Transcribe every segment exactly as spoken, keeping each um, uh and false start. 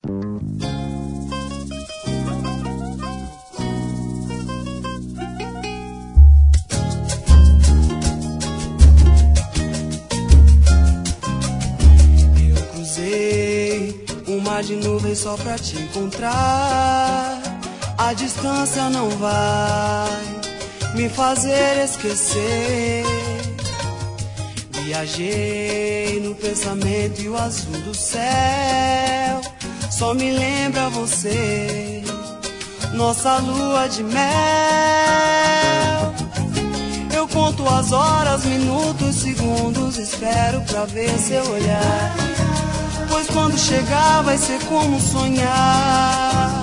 De nuvens só pra te encontrar. A distância não vai me fazer esquecer. Viajei no pensamento e o azul do céu só me lembra você, nossa lua de mel. Eu conto as horas, minutos, segundos, espero pra ver seu olhar, pois quando chegar vai ser como sonhar.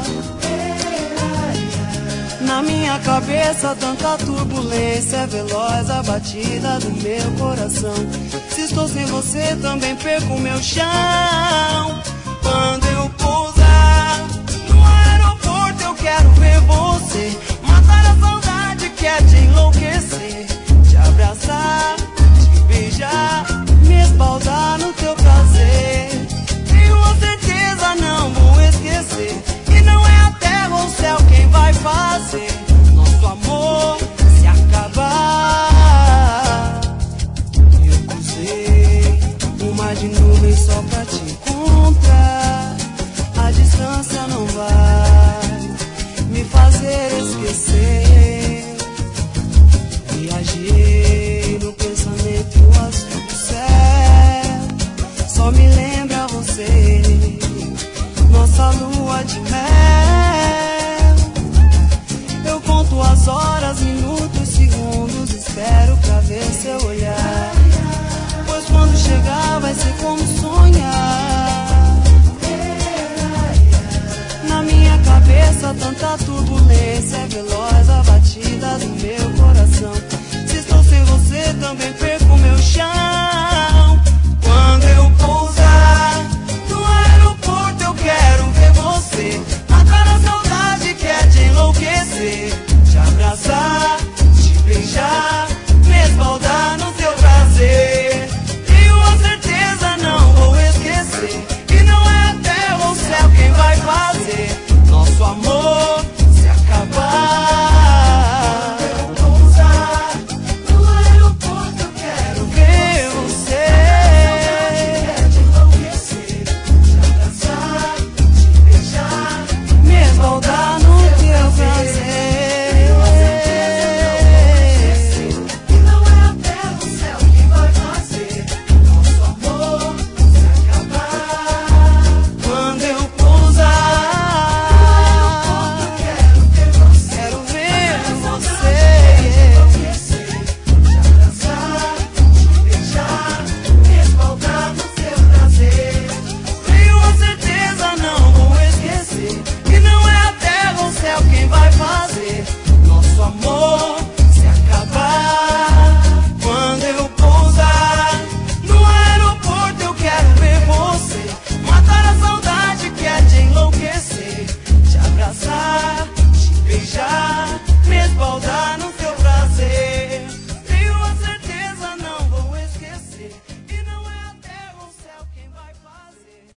Na minha cabeça tanta turbulência, veloz a batida do meu coração. Se estou sem você também perco meu chão. Quando eu pousar no aeroporto eu quero ver você, matar a saudade que é te enlouquecer, te abraçar, te beijar, me esbaldar no teu prazer. Não vou esquecer, e não é a terra ou o céu quem vai fazer nosso amor se acabar. Eu cruzei um mar de nuvens só pra te encontrar. A distância não vai me fazer esquecer. Viajei no pensamento e o azul do céu só me lembra você, nossa lua de mel. Eu conto as horas, minutos, segundos, espero pra ver seu olhar, pois quando chegar vai ser como sonhar. Na minha cabeça tanta turbulência, veloz a batida do meu coração. Se estou sem você também perco meu chão.